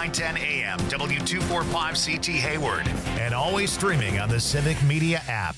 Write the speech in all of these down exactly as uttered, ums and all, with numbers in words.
nine ten A M, W two forty-five C T Hayward, and always streaming on the Civic Media app.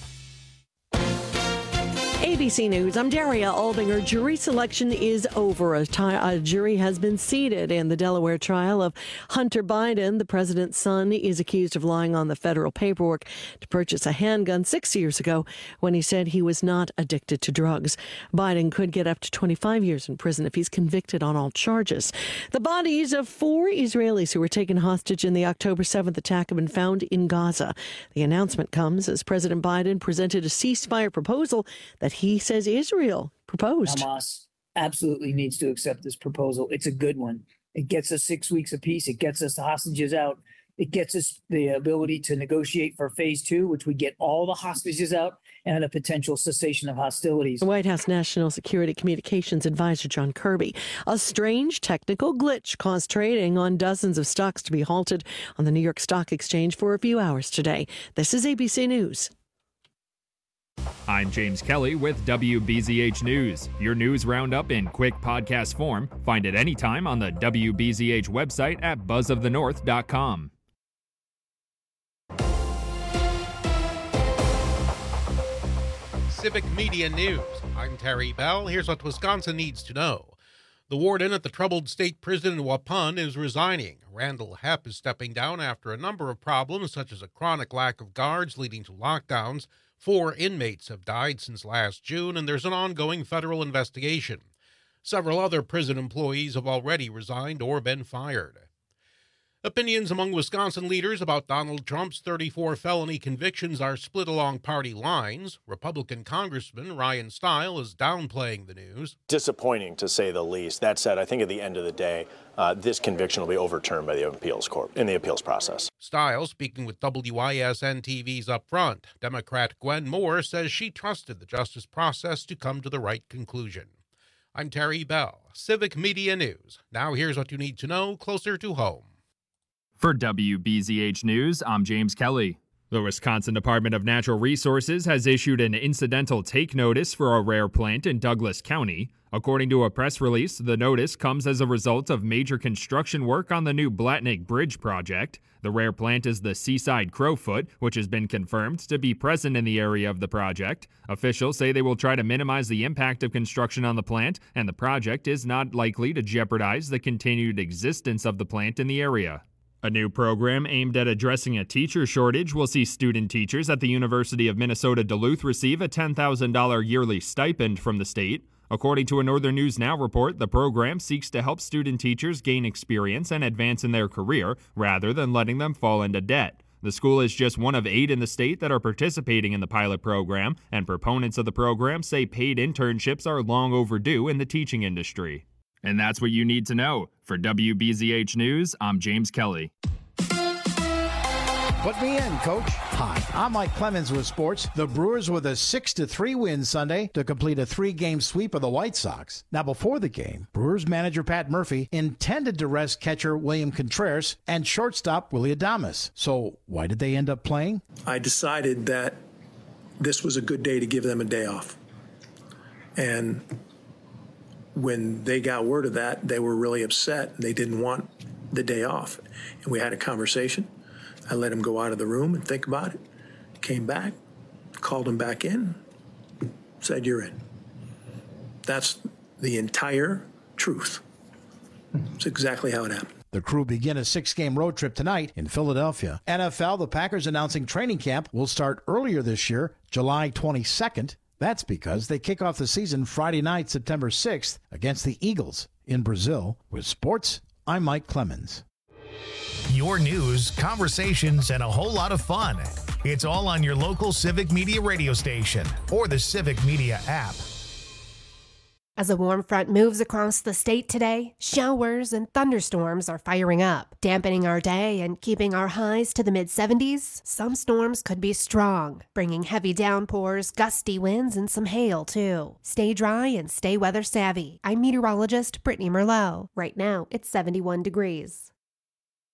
A B C News, I'm Daria Albinger. Jury selection is over. A, ti- a jury has been seated in the Delaware trial of Hunter Biden. The president's son is accused of lying on the federal paperwork to purchase a handgun six years ago when he said he was not addicted to drugs. Biden could get up to twenty-five years in prison if he's convicted on all charges. The bodies of four Israelis who were taken hostage in the October seventh attack have been found in Gaza. The announcement comes as President Biden presented a ceasefire proposal that he says Israel proposed. Hamas absolutely needs to accept this proposal. It's a good one. It gets us six weeks of peace. It gets us the hostages out. It gets us the ability to negotiate for phase two, which would get all the hostages out and a potential cessation of hostilities. The White House National Security Communications Advisor John Kirby. A strange technical glitch caused trading on dozens of stocks to be halted on the New York Stock Exchange for a few hours today. This is A B C News. I'm James Kelly with W B Z H News. Your news roundup in quick podcast form. Find it anytime on the W B Z H website at buzz of the north dot com. Civic Media News. I'm Terry Bell. Here's what Wisconsin needs to know. The warden at the troubled state prison in Waupun is resigning. Randall Hepp is stepping down after a number of problems, such as a chronic lack of guards leading to lockdowns. Four inmates have died since last June, and there's an ongoing federal investigation. Several other prison employees have already resigned or been fired. Opinions among Wisconsin leaders about Donald Trump's thirty-four felony convictions are split along party lines. Republican Congressman Ryan Steil is downplaying the news. Disappointing, to say the least. That said, I think at the end of the day, uh, this conviction will be overturned by the appeals court in the appeals process. Steil, speaking with W I S N T V's Upfront, Democrat Gwen Moore says she trusted the justice process to come to the right conclusion. I'm Terry Bell, Civic Media News. Now here's what you need to know closer to home. For W B Z H News, I'm James Kelly. The Wisconsin Department of Natural Resources has issued an incidental take notice for a rare plant in Douglas County. According to a press release, the notice comes as a result of major construction work on the new Blatnick Bridge project. The rare plant is the Seaside Crowfoot, which has been confirmed to be present in the area of the project. Officials say they will try to minimize the impact of construction on the plant, and the project is not likely to jeopardize the continued existence of the plant in the area. A new program aimed at addressing a teacher shortage will see student teachers at the University of Minnesota Duluth receive a ten thousand dollars yearly stipend from the state. According to a Northern News Now report, the program seeks to help student teachers gain experience and advance in their career rather than letting them fall into debt. The school is just one of eight in the state that are participating in the pilot program, and proponents of the program say paid internships are long overdue in the teaching industry. And that's what you need to know. For W B Z H News, I'm James Kelly. Put me in, Coach. Hi, I'm Mike Clemens with sports. The Brewers with a six to three win Sunday to complete a three-game sweep of the White Sox. Now, before the game, Brewers manager Pat Murphy intended to rest catcher William Contreras and shortstop Willy Adames. So why did they end up playing? I decided that this was a good day to give them a day off. And when they got word of that, they were really upset. They didn't want the day off. And we had a conversation. I let him go out of the room and think about it. Came back, called him back in, said, "You're in." That's the entire truth. It's exactly how it happened. The Crew begin a six-game road trip tonight in Philadelphia. N F L, the Packers announcing training camp will start earlier this year, July twenty-second. That's because they kick off the season Friday night, September sixth, against the Eagles in Brazil. With sports, I'm Mike Clemens. Your news, conversations, and a whole lot of fun. It's all on your local Civic Media radio station or the Civic Media app. As a warm front moves across the state today, showers and thunderstorms are firing up, dampening our day and keeping our highs to the mid seventies. Some storms could be strong, bringing heavy downpours, gusty winds, and some hail, too. Stay dry and stay weather savvy. I'm meteorologist Brittany Merlot. Right now, it's seventy-one degrees.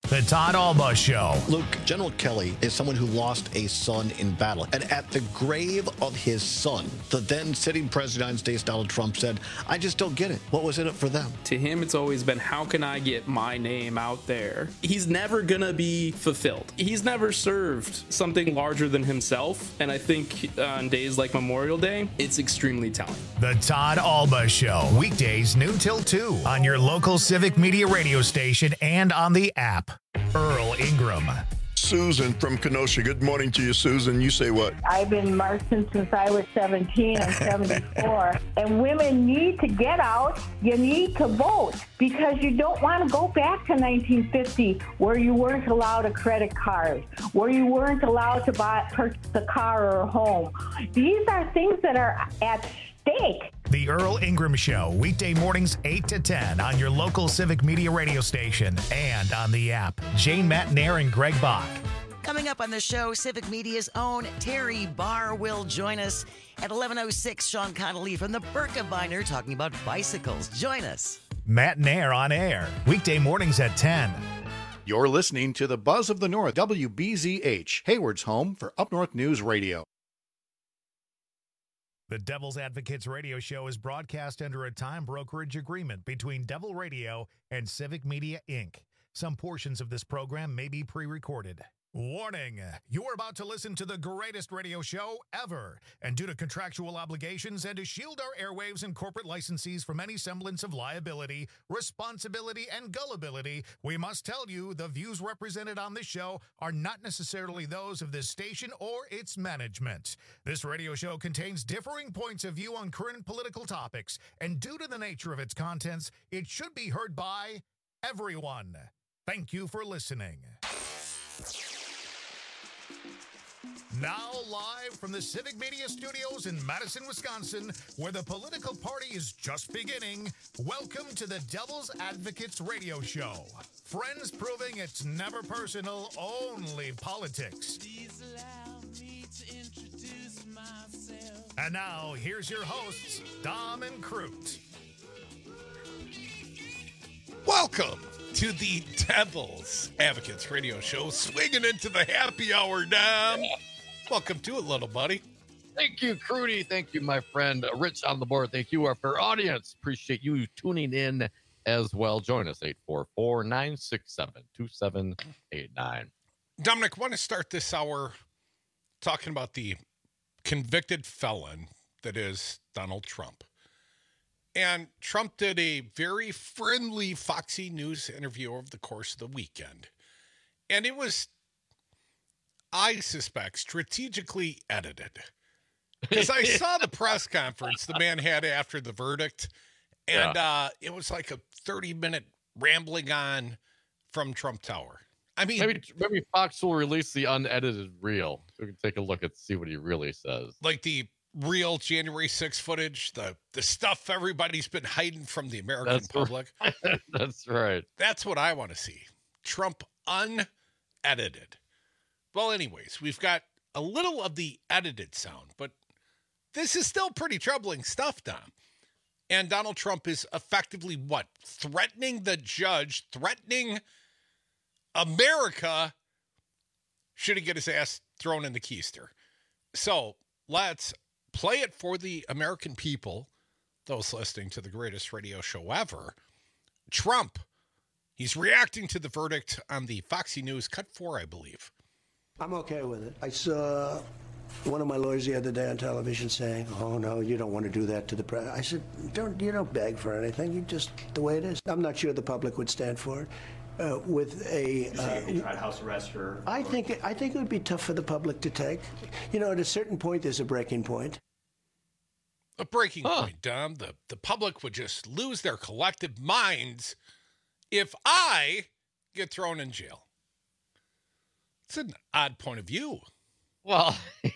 The Todd Alba Show. Luke, General Kelly is someone who lost a son in battle. And at the grave of his son, the then sitting president of the United States, Donald Trump, said, I just don't get it. What was in it for them? To him, it's always been, how can I get my name out there? He's never going to be fulfilled. He's never served something larger than himself. And I think on days like Memorial Day, it's extremely telling. The Todd Alba Show. Weekdays noon till two on your local Civic Media radio station and on the app. Earl Ingram. Susan from Kenosha. Good morning to you, Susan. You say what? I've been marching since I was seventeen. I'm seventy-four. And women need to get out. You need to vote because you don't want to go back to nineteen fifty where you weren't allowed a credit card, where you weren't allowed to buy purchase a car or a home. These are things that are at stake. The Earl Ingram Show, weekday mornings eight to ten on your local Civic Media radio station and on the app. Jane Matnair and Greg Bach. Coming up on the show, Civic Media's own Terry Barr will join us at eleven oh six. Sean Connolly from the Birkebeiner talking about bicycles. Join us. Matnair on air, weekday mornings at ten. You're listening to the Buzz of the North, W B Z H, Hayward's home for Up North News Radio. The Devil's Advocates radio show is broadcast under a time brokerage agreement between Devil Radio and Civic Media, Incorporated. Some portions of this program may be pre-recorded. Warning, you are about to listen to the greatest radio show ever. And due to contractual obligations and to shield our airwaves and corporate licensees from any semblance of liability, responsibility, and gullibility, we must tell you the views represented on this show are not necessarily those of this station or its management. This radio show contains differing points of view on current political topics, and due to the nature of its contents, it should be heard by everyone. Thank you for listening. Now live from the Civic Media Studios in Madison, Wisconsin, where the political party is just beginning, welcome to the Devil's Advocates radio show. Friends proving it's never personal, only politics. Please allow me to introduce myself. And now, here's your hosts, Dom and Crute. Welcome to the Devil's Advocates radio show, swinging into the happy hour, Dom. Yeah. Welcome to it, little buddy. Thank you, Crudy. Thank you, my friend Rich on the board. Thank you, our fair audience. Appreciate you tuning in as well. Join us, eight four four, nine six seven, two seven eight nine. Dominic, I want to start this hour talking about the convicted felon that is Donald Trump. And Trump did a very friendly Foxy News interview over the course of the weekend. And it was, I suspect, strategically edited. Because I saw the press conference the man had after the verdict, and yeah. uh, it was like a thirty-minute rambling on from Trump Tower. I mean, maybe maybe Fox will release the unedited reel. We can take a look and see what he really says. Like the real January sixth footage, the the stuff everybody's been hiding from the American That's public. Right. That's right. That's what I want to see. Trump unedited. Well, anyways, we've got a little of the edited sound, but this is still pretty troubling stuff, Dom. And Donald Trump is effectively what? Threatening the judge, threatening America should he get his ass thrown in the keister. So let's play it for the American people, those listening to the greatest radio show ever. Trump, he's reacting to the verdict on the Foxy News, cut four, I believe. I'm okay with it. I saw one of my lawyers the other day on television saying, oh, no, you don't want to do that to the president. I said, don't, you don't beg for anything. You just, the way it is. I'm not sure the public would stand for it. Uh, with a, uh, if they tried house arrest or, I think I think it would be tough for the public to take. You know, at a certain point, there's a breaking point. A breaking huh. point, Dom. The the public would just lose their collective minds if I get thrown in jail. It's an odd point of view. Well,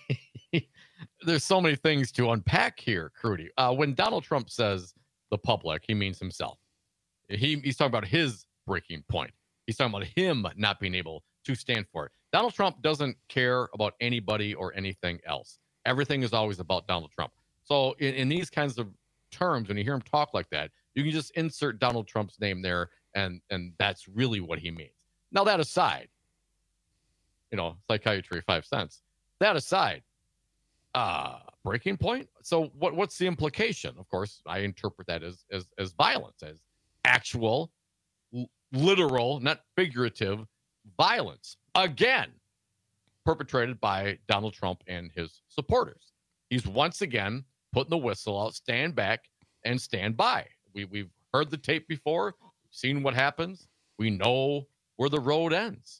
there's so many things to unpack here, Crudy. Uh, when Donald Trump says the public, he means himself. He he's talking about his breaking point. He's talking about him not being able to stand for it. Donald Trump doesn't care about anybody or anything else. Everything is always about Donald Trump. So in, in these kinds of terms, when you hear him talk like that, you can just insert Donald Trump's name there, and and that's really what he means. Now, that aside, you know, psychiatry, five cents. That aside, uh, breaking point. So what, what's the implication? Of course, I interpret that as, as, as violence, as actual, l- literal, not figurative violence. Again, perpetrated by Donald Trump and his supporters. He's once again putting the whistle out, stand back and stand by. We, we've heard the tape before, seen what happens. We know where the road ends.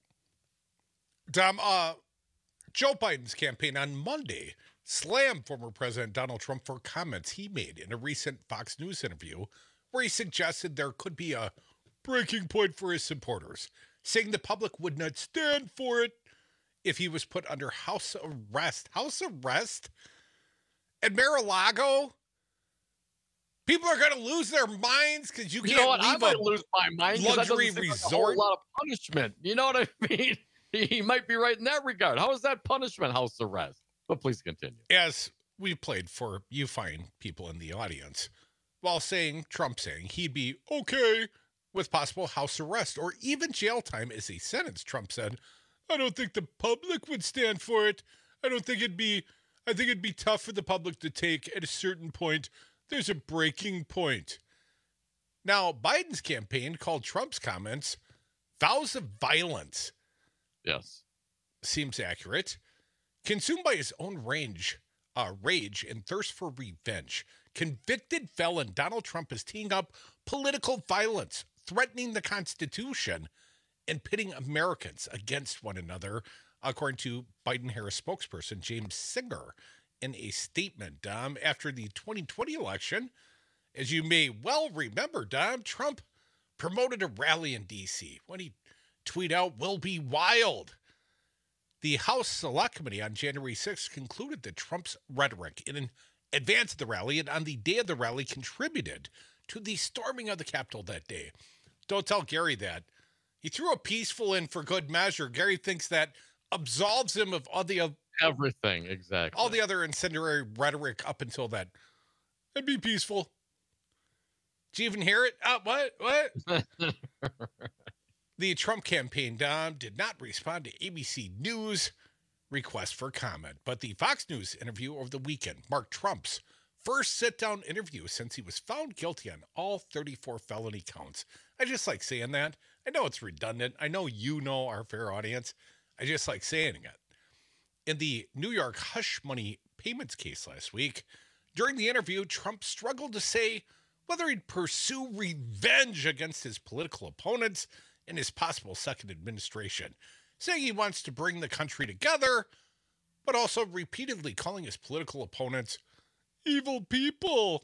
Dom, uh, Joe Biden's campaign on Monday slammed former President Donald Trump for comments he made in a recent Fox News interview where he suggested there could be a breaking point for his supporters, saying the public would not stand for it if he was put under house arrest. House arrest? At Mar-a-Lago? People are going to lose their minds because you can't You know what? I leave might a lose my mind. 'Cause that doesn't luxury seem like a resort. whole lot of punishment. You know what I mean? He, he might be right in that regard. How is that punishment, house arrest? But please continue. As we played for you fine people in the audience, while saying, Trump saying he'd be okay with possible house arrest or even jail time as a sentence, Trump said, I don't think the public would stand for it. I don't think it'd be, I think it'd be tough for the public to take at a certain point. There's a breaking point. Now, Biden's campaign called Trump's comments vows of violence. Yes. Seems accurate. Consumed by his own rage, uh, rage and thirst for revenge, convicted felon Donald Trump is teeing up political violence, threatening the Constitution, and pitting Americans against one another, according to Biden-Harris spokesperson James Singer in a statement. Dom, after the twenty twenty election, as you may well remember, Dom, Trump promoted a rally in D C when he tweeted out, "We'll be wild." The House Select Committee on January sixth concluded that Trump's rhetoric in advance of the rally and on the day of the rally contributed to the storming of the Capitol that day. Don't tell Gary that. He threw a peaceful in for good measure. Gary thinks that absolves him of all the everything, exactly. all the other incendiary rhetoric up until that. It'd be peaceful. Did you even hear it? Uh, what? What? The Trump campaign, Dom, did not respond to A B C News request for comment, but the Fox News interview over the weekend marked Trump's first sit-down interview since he was found guilty on all thirty-four felony counts. I just like saying that. I know it's redundant. I know you know, our fair audience. I just like saying it. In the New York hush money payments case last week, during the interview, Trump struggled to say whether he'd pursue revenge against his political opponents in his possible second administration, saying he wants to bring the country together, but also repeatedly calling his political opponents evil people.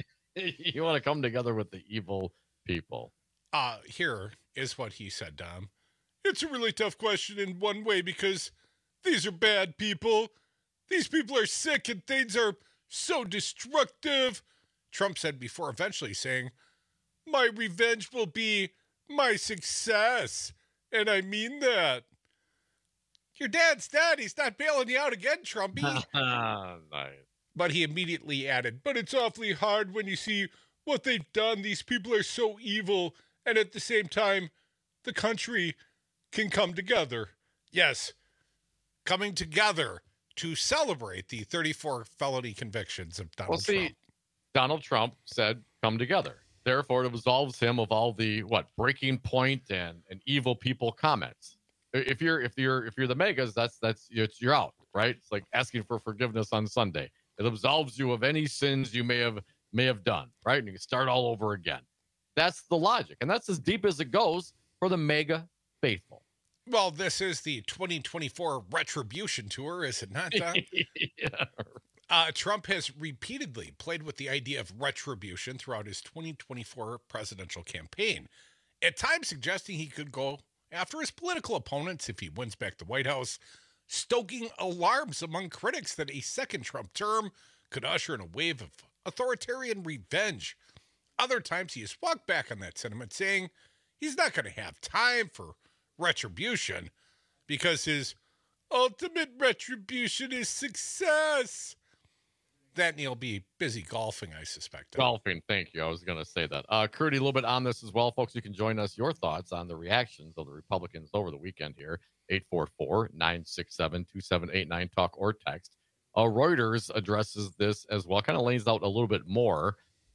You want to come together with the evil people. Uh, here is what he said, Dom. It's a really tough question in one way because these are bad people. These people are sick and things are so destructive. Trump said before eventually saying, my revenge will be my success. And I mean that. Your dad's dead. He's not bailing you out again, Trumpy. Nice. But he immediately added, but it's awfully hard when you see what they've done. These people are so evil. And at the same time, the country can come together. Yes, coming together to celebrate the thirty-four felony convictions of Donald well, see, Trump. Donald Trump said, come together. Therefore, it absolves him of all the, what, breaking point and, and evil people comments. If you're if you're if you're the megas, that's that's it's, you're out, right? It's like asking for forgiveness on Sunday. It absolves you of any sins you may have may have done, right? And you can start all over again. That's the logic, and that's as deep as it goes for the mega faithful. Well, this is the twenty twenty-four Retribution Tour, is it not, Don? Yeah. Uh, Trump has repeatedly played with the idea of retribution throughout his twenty twenty-four presidential campaign, at times suggesting he could go after his political opponents if he wins back the White House, stoking alarms among critics that a second Trump term could usher in a wave of authoritarian revenge. Other times he has walked back on that sentiment, saying he's not going to have time for retribution because his ultimate retribution is success. that and he'll be busy golfing, I suspect. Golfing, thank you. I was going to say that. Uh, Crudy, a little bit on this as well, folks. You can join us, your thoughts on the reactions of the Republicans over the weekend here. eight four four, nine six seven, two seven eight nine, talk or text. Uh, Reuters addresses this as well, kind of lays out a little bit more.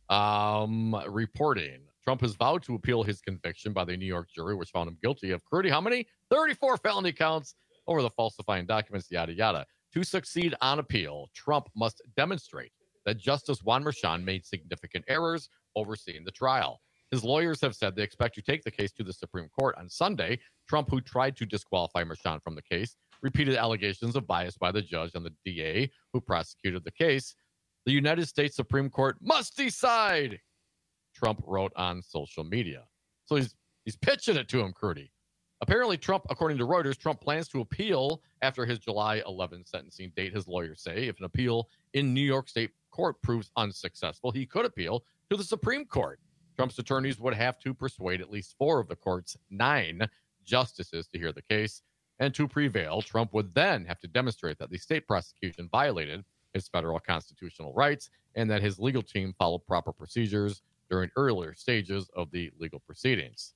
Um, reporting, Trump has vowed to appeal his conviction by the New York jury, which found him guilty of, Crudy, how many? thirty-four felony counts over the falsifying documents, yada, yada. To succeed on appeal, Trump must demonstrate that Justice Juan Merchan made significant errors overseeing the trial. His lawyers have said they expect to take the case to the Supreme Court on Sunday. Trump, who tried to disqualify Merchan from the case, repeated allegations of bias by the judge and the D A who prosecuted the case. The United States Supreme Court must decide, Trump wrote on social media. So he's he's pitching it to him, Crudy. Apparently, Trump, according to Reuters, Trump plans to appeal after his July eleventh sentencing date, his lawyers say. If an appeal in New York State court proves unsuccessful, he could appeal to the Supreme Court. Trump's attorneys would have to persuade at least four of the court's nine justices to hear the case. And to prevail, Trump would then have to demonstrate that the state prosecution violated his federal constitutional rights and that his legal team followed proper procedures during earlier stages of the legal proceedings.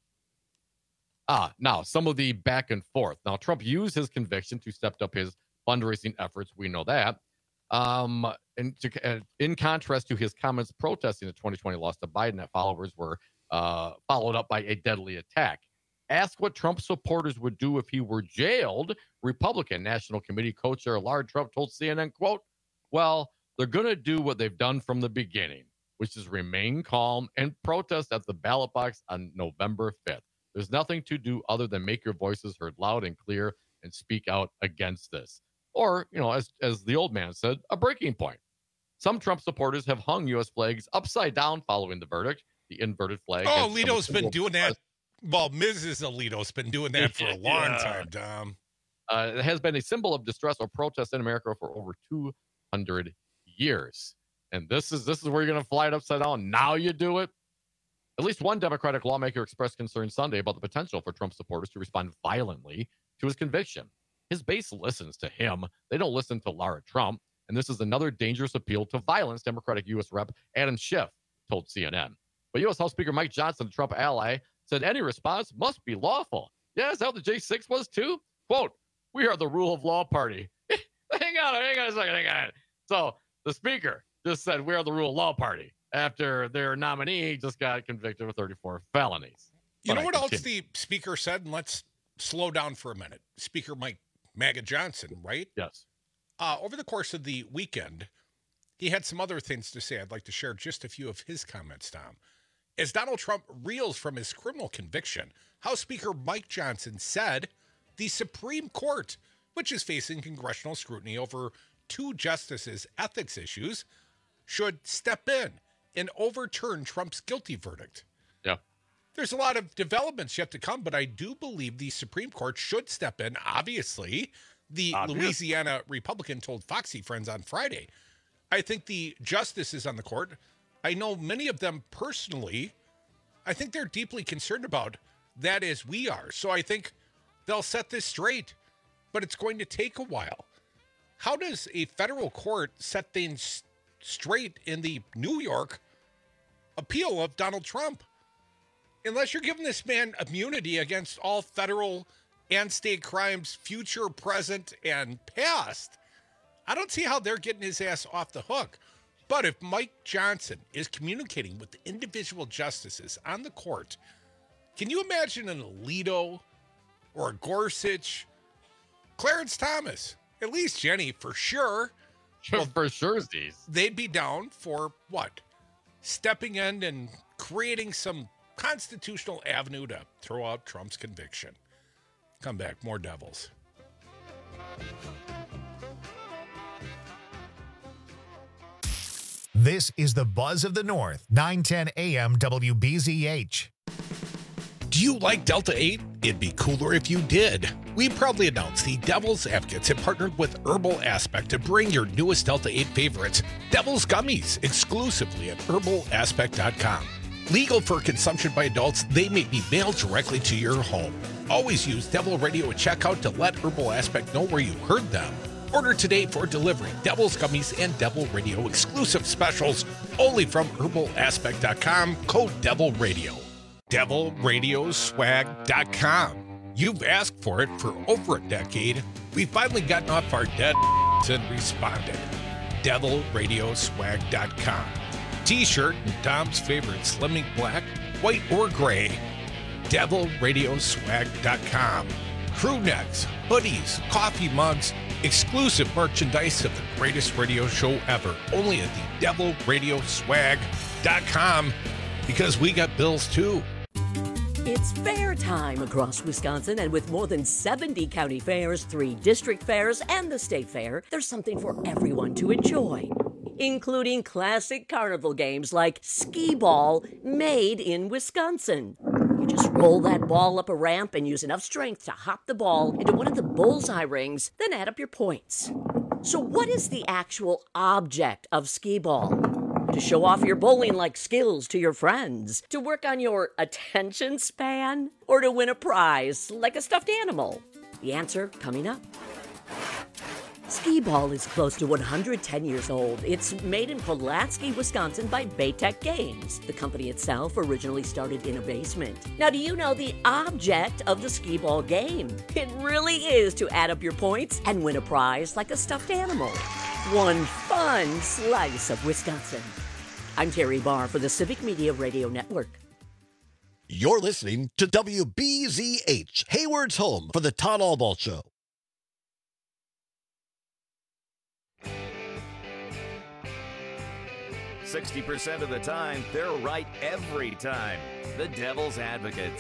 Ah, now, some of the back and forth. Now, Trump used his conviction to step up his fundraising efforts. We know that. Um, and to, uh, in contrast to his comments protesting the twenty twenty loss to Biden, that followers were uh, followed up by a deadly attack. Asked what Trump supporters would do if he were jailed, Republican National Committee co-chair Lard Trump told C N N, quote, well, they're going to do what they've done from the beginning, which is remain calm and protest at the ballot box on November fifth. There's nothing to do other than make your voices heard loud and clear and speak out against this. Or, you know, as, as the old man said, a breaking point. Some Trump supporters have hung U S flags upside down following the verdict. The inverted flag. Oh, Alito's been doing that. Well, Missus Alito's been doing that for a long yeah. time, Dom. Uh, it has been a symbol of distress or protest in America for over two hundred years. And this is this is where you're going to fly it upside down. Now you do it. At least one Democratic lawmaker expressed concern Sunday about the potential for Trump supporters to respond violently to his conviction. His base listens to him. They don't listen to Lara Trump. And this is another dangerous appeal to violence, Democratic U S Rep Adam Schiff told C N N. But U S House Speaker Mike Johnson, the Trump ally, said any response must be lawful. Yeah, is that what the J six was too? Quote, we are the rule of law party. hang on, hang on a second, hang on. So the speaker just said we are the rule of law party after their nominee just got convicted of thirty-four felonies. You But know I what continue. else the speaker said? And let's slow down for a minute. Speaker Mike MAGA Johnson, right? Yes. Uh, over the course of the weekend, he had some other things to say. I'd like to share just a few of his comments, Tom. As Donald Trump reels from his criminal conviction, House Speaker Mike Johnson said the Supreme Court, which is facing congressional scrutiny over two justices' ethics issues, should step in and overturn Trump's guilty verdict. Yeah. There's a lot of developments yet to come, but I do believe the Supreme Court should step in. Obviously, the Obvious. Louisiana Republican told Foxy Friends on Friday. I think the justices on the court, I know many of them personally, I think they're deeply concerned about that as we are. So I think they'll set this straight, but it's going to take a while. How does a federal court set things straight in the New York appeal of Donald Trump? Unless you're giving this man immunity against all federal and state crimes, future, present, and past, I don't see how they're getting his ass off the hook. But if Mike Johnson is communicating with the individual justices on the court, can you imagine an Alito or a Gorsuch, Clarence Thomas, at least Jenny for sure? Well, for sure, these. They'd be down for what? Stepping in and creating some constitutional avenue to throw out Trump's conviction. Come back, more Devils. This is the Buzz of the North, nine ten A M W B Z H. Do you like Delta eight? It'd be cooler if you did. We proudly announce the Devil's Advocates have partnered with Herbal Aspect to bring your newest Delta eight favorites, Devil's Gummies, exclusively at herbal aspect dot com. Legal for consumption by adults, they may be mailed directly to your home. Always use Devil Radio at checkout to let Herbal Aspect know where you heard them. Order today for delivery. Devil's Gummies and Devil Radio exclusive specials only from herbal aspect dot com. Code Devil Radio. devil radio swag dot com. You've asked for it for over a decade. We've finally gotten off our dead and responded. devil radio swag dot com. T-shirt and Dom's favorite Slimming Black, white or gray. devil radio swag dot com. Crew necks, hoodies, coffee mugs, exclusive merchandise of the greatest radio show ever. Only at the devil radio swag dot com, because we got bills too. It's fair time across Wisconsin, and with more than seventy county fairs, three district fairs, and the state fair, there's something for everyone to enjoy, including classic carnival games like skee ball, made in Wisconsin. You just roll that ball up a ramp and use enough strength to hop the ball into one of the bullseye rings, then add up your points. So what is the actual object of skee ball? To show off your bowling-like skills to your friends? To work on your attention span? Or to win a prize like a stuffed animal? The answer coming up. Skee ball is close to one hundred ten years old. It's made in Pulaski, Wisconsin by Baytech Games. The company itself originally started in a basement. Now, do you know the object of the skee ball game? It really is to add up your points and win a prize like a stuffed animal. One fun slice of Wisconsin. I'm Terry Barr for the Civic Media Radio Network. You're listening to W B Z H, Hayward's home for the Todd Albaugh Show. sixty percent of the time, they're right every time. The Devil's Advocates.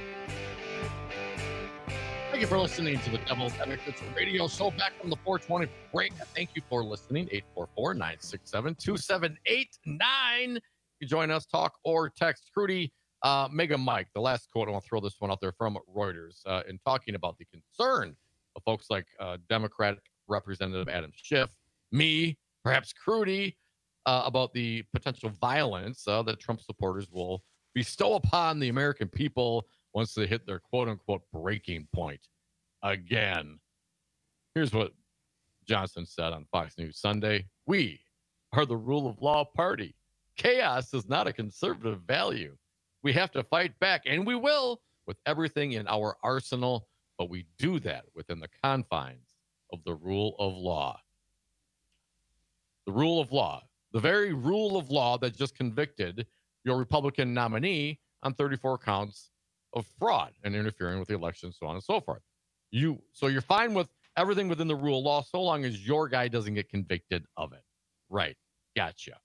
Thank you for listening to the Devil's Advocates radio show back from the four twenty break. Thank you for listening. eight four four, nine six seven, two seven eight nine. You join us, talk or text. Crudy, uh, Mega Mike, the last quote, I want to throw this one out there from Reuters, uh, in talking about the concern of folks like uh, Democratic Representative Adam Schiff, me, perhaps Crudy, uh, about the potential violence uh, that Trump supporters will bestow upon the American people once they hit their quote-unquote breaking point again. Here's what Johnson said on Fox News Sunday. We are the rule of law party. Chaos is not a conservative value. We have to fight back, and we will, with everything in our arsenal, but we do that within the confines of the rule of law. The rule of law. The very rule of law that just convicted your Republican nominee on thirty-four counts of fraud and interfering with the election, so on and so forth. You so you're fine with everything within the rule of law so long as your guy doesn't get convicted of it. Right. Gotcha.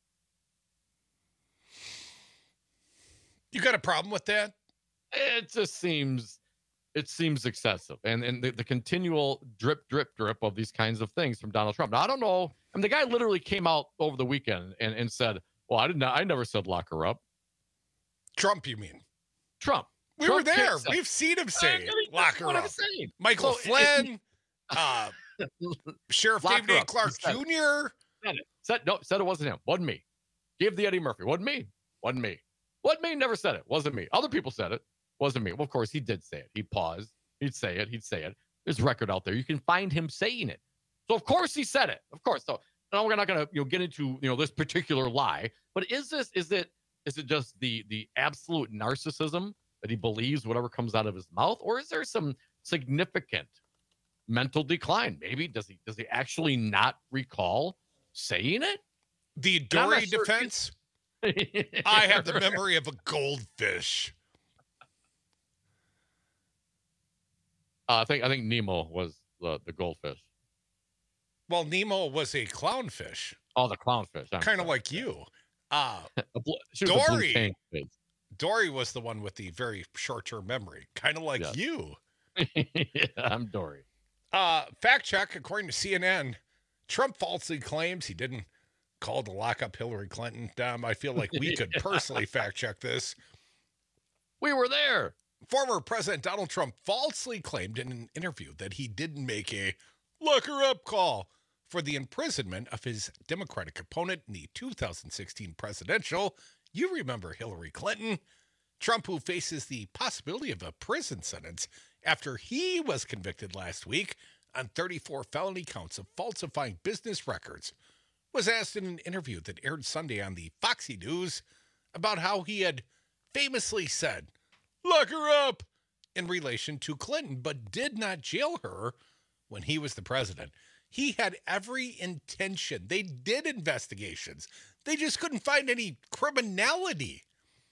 You got a problem with that? It just seems it seems excessive. And and the, the continual drip, drip, drip of these kinds of things from Donald Trump. Now, I don't know. I mean, the guy literally came out over the weekend and, and said, well, I didn't I never said lock her up. Trump, you mean? Trump. We Trump were there. say, We've seen him say uh, lock her up. Michael So, Flynn, uh, Sheriff Lock David her A. up. Clark He said it. Junior Said it. Said, no, said it wasn't him. Wasn't me. Gave the Eddie Murphy. Wasn't me. Wasn't me. Wasn't me. Never said it. Wasn't me. Other people said it. Wasn't me. Well, of course, he did say it. He paused. He'd say it. He'd say it. There's a record out there. You can find him saying it. So, of course, he said it. Of course. So, now we're not going to you know get into you know this particular lie. But is this is it is it just the the absolute narcissism that he believes whatever comes out of his mouth, or is there some significant mental decline? Maybe does he does he actually not recall saying it? The And I'm not Dory sure- defense. I have the memory of a goldfish. Uh, I think I think Nemo was the, the goldfish. Well, Nemo was a clownfish, Oh, the clownfish. I'm kind of sorry. like you. Uh, A bl- she was a blue Dory. tank face. Dory was the one with the very short-term memory, kind of like Yes. you. Yeah, I'm Dory. Uh, fact check, according to C N N, Trump falsely claims he didn't call to lock up Hillary Clinton. Um, I feel like we could personally fact check this. We were there. Former President Donald Trump falsely claimed in an interview that he didn't make a lock her up call for the imprisonment of his Democratic opponent in the two thousand sixteen presidential. You remember Hillary Clinton. Trump, who faces the possibility of a prison sentence after he was convicted last week on thirty-four felony counts of falsifying business records, was asked in an interview that aired Sunday on the Foxy News about how he had famously said, "Lock her up," in relation to Clinton, but did not jail her when he was the president. He had every intention. They did investigations. They just couldn't find any criminality.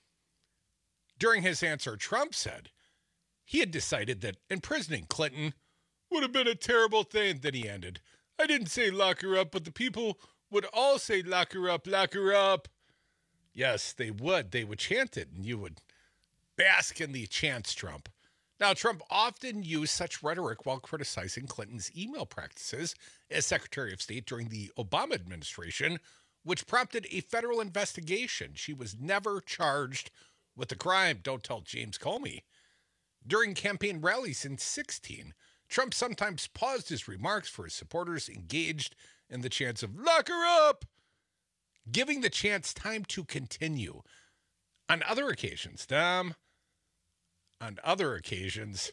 During his answer, Trump said he had decided that imprisoning Clinton would have been a terrible thing. Then he ended, "I didn't say lock her up, but the people would all say lock her up, lock her up." Yes, they would. They would chant it, and you would bask in the chants, Trump. Now, Trump often used such rhetoric while criticizing Clinton's email practices as Secretary of State during the Obama administration, which prompted a federal investigation. She was never charged with the crime, don't tell James Comey. During campaign rallies in sixteen, Trump sometimes paused his remarks for his supporters engaged in the chants of "lock her up," giving the chants time to continue. On other occasions, Dom, on other occasions,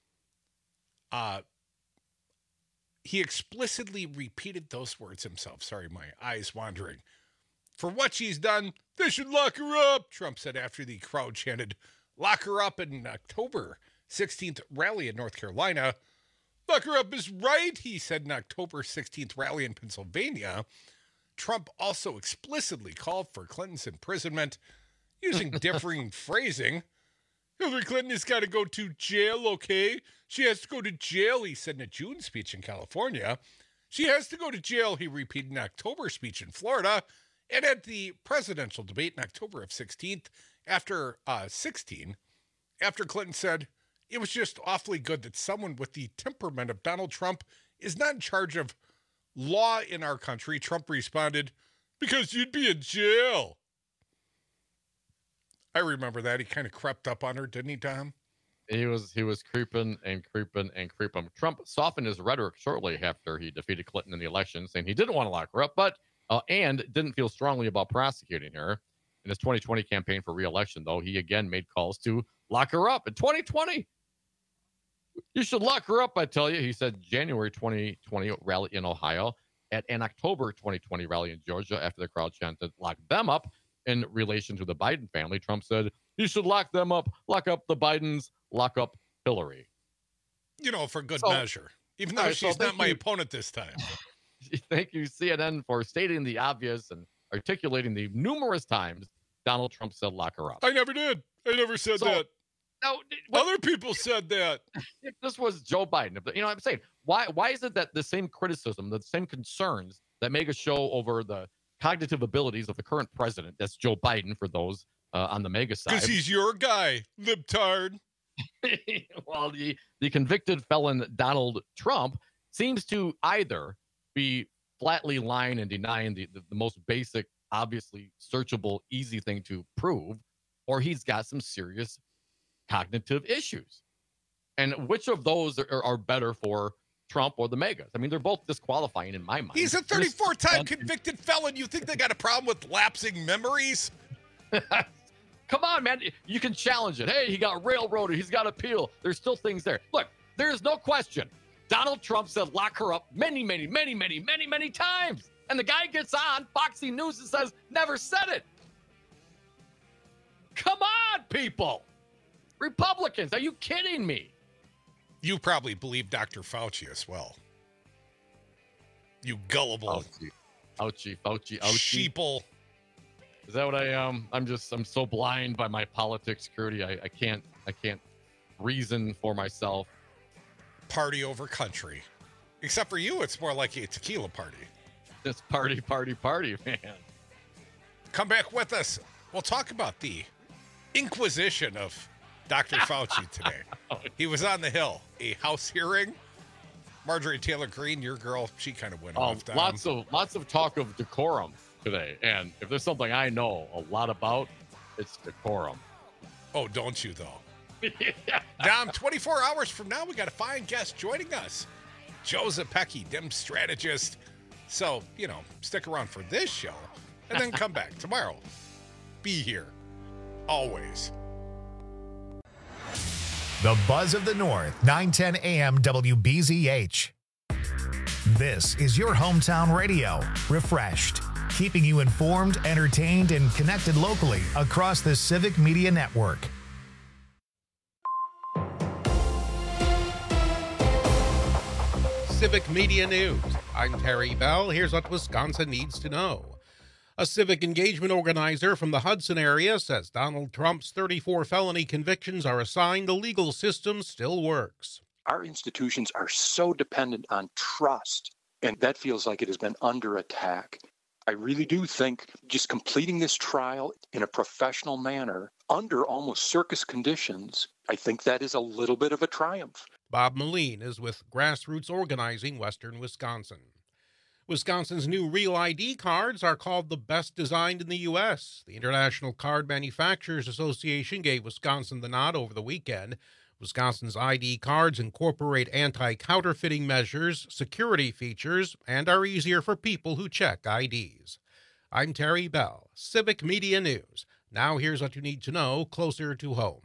uh, he explicitly repeated those words himself. Sorry, my eyes wandering. "For what she's done, they should lock her up," Trump said after the crowd chanted, "Lock her up," in an October sixteenth rally in North Carolina. "Lock her up is right," he said in October sixteenth rally in Pennsylvania. Trump also explicitly called for Clinton's imprisonment, using differing phrasing. "Hillary Clinton has got to go to jail, okay? She has to go to jail," he said in a June speech in California. "She has to go to jail," he repeated in an October speech in Florida. And at the presidential debate in October of sixteenth, after uh, sixteen, after Clinton said, "It was just awfully good that someone with the temperament of Donald Trump is not in charge of law in our country," Trump responded, "Because you'd be in jail." I remember that. He kind of crept up on her, didn't he, Tom? He was he was creeping and creeping and creeping. Trump softened his rhetoric shortly after he defeated Clinton in the election, saying he didn't want to lock her up, but uh, and didn't feel strongly about prosecuting her. In his twenty twenty campaign for re-election, though, he again made calls to lock her up. In twenty twenty, "You should lock her up, I tell you," he said January twenty twenty rally in Ohio. At an October twenty twenty rally in Georgia, after the crowd chanted "lock them up" in relation to the Biden family, Trump said, "You should lock them up, lock up the Bidens, lock up Hillary." You know, for good so, measure, even though right, she's so not my you, opponent this time. Thank you, C N N, for stating the obvious and articulating the numerous times Donald Trump said lock her up. I never did. I never said so, that. No, other people said that. If this was Joe Biden, you know what I'm saying? Why why is it that the same criticism, the same concerns that make us show over the cognitive abilities of the current president, that's Joe Biden for those uh, on the mega side? Because he's your guy, libtard. Well, the, the convicted felon Donald Trump seems to either be flatly lying and denying the, the, the most basic, obviously searchable, easy thing to prove, or he's got some serious cognitive issues. And which of those are, are better for Trump or the megas? I mean, they're both disqualifying in my mind. He's a thirty-four-time convicted felon. You think they got a problem with lapsing memories? Come on, man. You can challenge it. Hey, he got railroaded. He's got appeal. There's still things there. Look, there's no question. Donald Trump said lock her up many, many, many, many, many, many times. And the guy gets on Foxy News and says, never said it. Come on, people. Republicans, are you kidding me? You probably believe Doctor Fauci as well. You gullible. Fauci, Fauci, Fauci, Fauci. Sheeple. Is that what I am? Um, I'm just, I'm so blind by my politics, security. I, I can't, I can't reason for myself. Party over country. Except for you, it's more like a tequila party. It's party, party, party, man. Come back with us. We'll talk about the inquisition of Doctor Fauci today. He was on the Hill, a House hearing. Marjorie Taylor Greene, your girl, she kind of went oh, off down. Lots of lots of talk of decorum today. And if there's something I know a lot about, it's decorum. Oh, don't you, though? Yeah. Dom, twenty-four hours from now, we got a fine guest joining us. Joe Zepecki, Dem strategist. So, you know, stick around for this show and then come back tomorrow. Be here. Always. The Buzz of the North, nine ten a.m. W B Z H. This is your hometown radio, refreshed, keeping you informed, entertained, and connected locally across the Civic Media Network. Civic Media News. I'm Terry Bell. Here's what Wisconsin needs to know. A civic engagement organizer from the Hudson area says Donald Trump's thirty-four felony convictions are a sign the legal system still works. Our institutions are so dependent on trust, and that feels like it has been under attack. I really do think just completing this trial in a professional manner under almost circus conditions, I think that is a little bit of a triumph. Bob Moline is with Grassroots Organizing Western Wisconsin. Wisconsin's new Real I D cards are called the best designed in the U S. The International Card Manufacturers Association gave Wisconsin the nod over the weekend. Wisconsin's I D cards incorporate anti-counterfeiting measures, security features, and are easier for people who check I Ds. I'm Terry Bell, Civic Media News. Now here's what you need to know closer to home.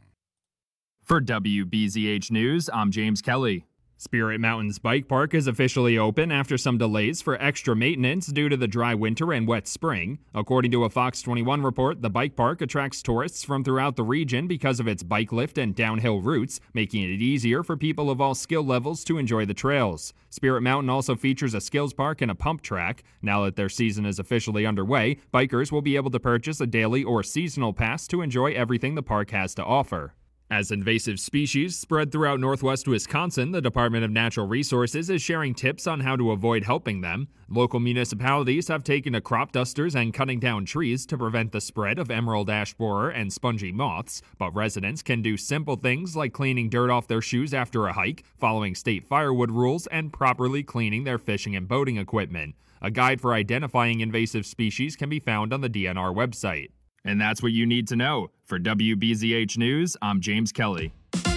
For W B Z H News, I'm James Kelly. Spirit Mountains Bike Park is officially open after some delays for extra maintenance due to the dry winter and wet spring. According to a Fox twenty-one report, the bike park attracts tourists from throughout the region because of its bike lift and downhill routes, making it easier for people of all skill levels to enjoy the trails. Spirit Mountain also features a skills park and a pump track. Now that their season is officially underway, bikers will be able to purchase a daily or seasonal pass to enjoy everything the park has to offer. As invasive species spread throughout northwest Wisconsin, the Department of Natural Resources is sharing tips on how to avoid helping them. Local municipalities have taken to crop dusters and cutting down trees to prevent the spread of emerald ash borer and spongy moths, but residents can do simple things like cleaning dirt off their shoes after a hike, following state firewood rules, and properly cleaning their fishing and boating equipment. A guide for identifying invasive species can be found on the D N R website. And that's what you need to know. For W B Z H News, I'm James Kelly.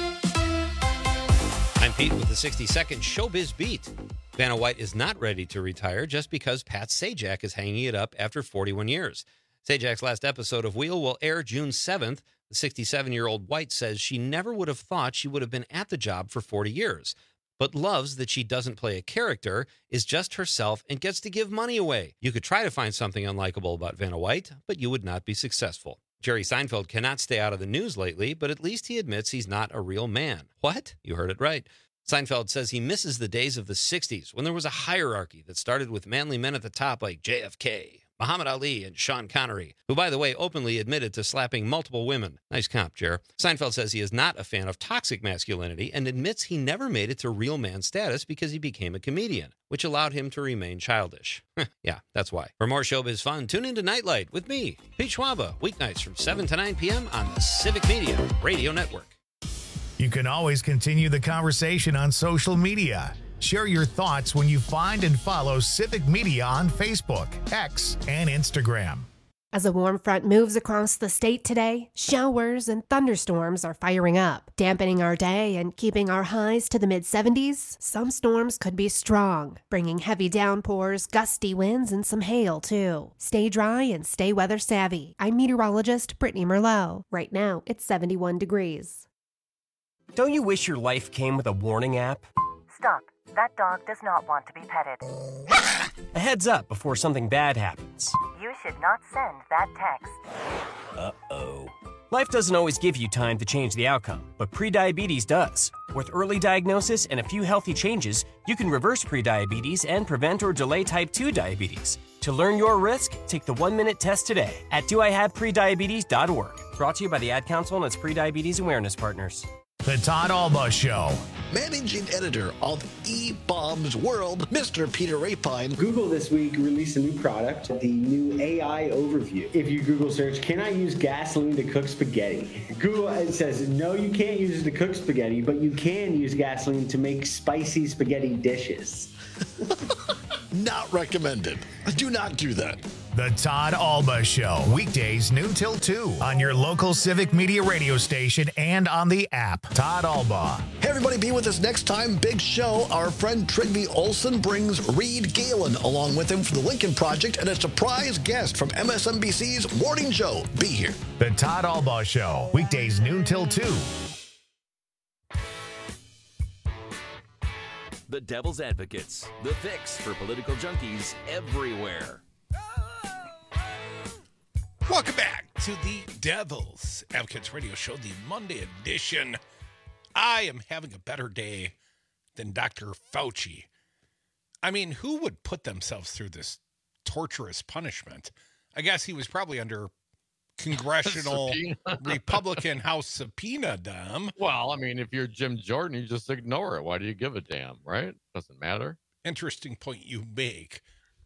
I'm Pete with the sixty second Showbiz Beat. Vanna White is not ready to retire just because Pat Sajak is hanging it up after forty-one years. Sajak's last episode of Wheel will air June seventh. The sixty-seven-year-old White says she never would have thought she would have been at the job for forty years. But loves that she doesn't play a character, is just herself, and gets to give money away. You could try to find something unlikable about Vanna White, but you would not be successful. Jerry Seinfeld cannot stay out of the news lately, but at least he admits he's not a real man. What? You heard it right. Seinfeld says he misses the days of the sixties when there was a hierarchy that started with manly men at the top like J F K, Muhammad Ali, and Sean Connery, who, by the way, openly admitted to slapping multiple women. Nice comp, Jer. Seinfeld says he is not a fan of toxic masculinity and admits he never made it to real man status because he became a comedian, which allowed him to remain childish. Yeah, that's why. For more showbiz fun, tune into Nightlight with me, Pete Schwaba, weeknights from seven to nine p.m. on the Civic Media Radio Network. You can always continue the conversation on social media. Share your thoughts when you find and follow Civic Media on Facebook, X, and Instagram. As a warm front moves across the state today, showers and thunderstorms are firing up, dampening our day and keeping our highs to the mid seventies. Some storms could be strong, bringing heavy downpours, gusty winds, and some hail, too. Stay dry and stay weather savvy. I'm meteorologist Brittany Merlot. Right now, it's seventy-one degrees. Don't you wish your life came with a warning app? Stop. That dog does not want to be petted. A heads up before something bad happens. You should not send that text. Uh-oh. Life doesn't always give you time to change the outcome, but prediabetes does. With early diagnosis and a few healthy changes, you can reverse prediabetes and prevent or delay type two diabetes. To learn your risk, take the one-minute test today at do I have prediabetes dot org. Brought to you by the Ad Council and its Prediabetes Awareness Partners. The Todd Alba Show. Managing editor of E-Bombs World, Mister Peter Rapine. Google this week released a new product, the new A I overview. If you Google search, can I use gasoline to cook spaghetti? Google it says, no, you can't use it to cook spaghetti, but you can use gasoline to make spicy spaghetti dishes. Not recommended. Do not do that. The Todd Alba Show, weekdays noon till two on your local Civic Media radio station and on the app. Todd Alba. Hey, everybody, be with us next time. Big show. Our friend Trygve Olsen brings Reed Galen along with him for the Lincoln Project and a surprise guest from M S N B C's Morning Joe. Be here. The Todd Alba Show, weekdays noon till two. The Devil's Advocates, the fix for political junkies everywhere. Welcome back to the Devil's Advocates Radio Show, the Monday edition. I am having a better day than Doctor Fauci. I mean, who would put themselves through this torturous punishment? I guess he was probably under congressional Republican House subpoena, Dom. Well, I mean, if you're Jim Jordan, you just ignore it. Why do you give a damn, right? Doesn't matter. Interesting point you make.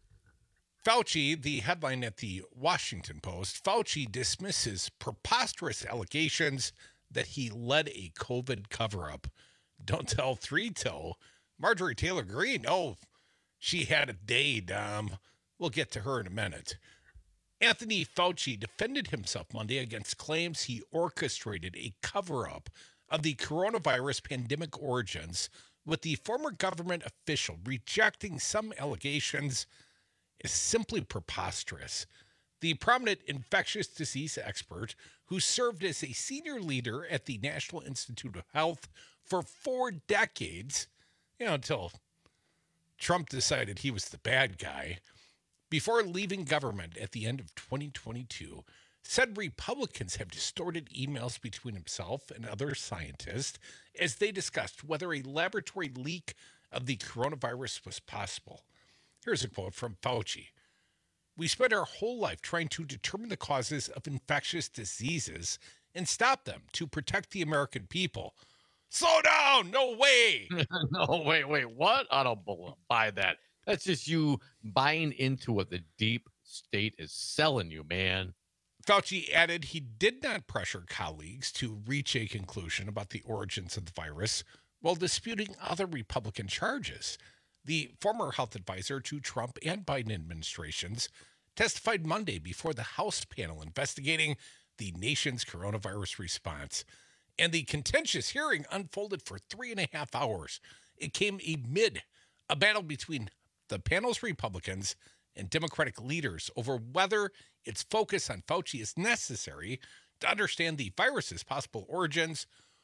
Fauci, the headline at the Washington Post, Fauci dismisses preposterous allegations that he led a COVID cover-up. Don't tell three toe. Marjorie Taylor Greene, oh, she had a day, Dom. We'll get to her in a minute. Anthony Fauci defended himself Monday against claims he orchestrated a cover-up of the coronavirus pandemic origins, with the former government official rejecting some allegations as simply preposterous. The prominent infectious disease expert, who served as a senior leader at the National Institute of Health for four decades, you know, until Trump decided he was the bad guy, before leaving government at the end of twenty twenty-two, said Republicans have distorted emails between himself and other scientists as they discussed whether a laboratory leak of the coronavirus was possible. Here's a quote from Fauci. "We spent our whole life trying to determine the causes of infectious diseases and stop them to protect the American people." Slow down! No way! No, wait, wait. What? I don't buy that. That's just you buying into what the deep state is selling you, man. Fauci added he did not pressure colleagues to reach a conclusion about the origins of the virus while disputing other Republican charges. The former health advisor to Trump and Biden administrations testified Monday before the House panel investigating the nation's coronavirus response. And the contentious hearing unfolded for three and a half hours. It came amid a battle between the panel's Republicans and Democratic leaders over whether its focus on Fauci is necessary to understand the virus's possible origins,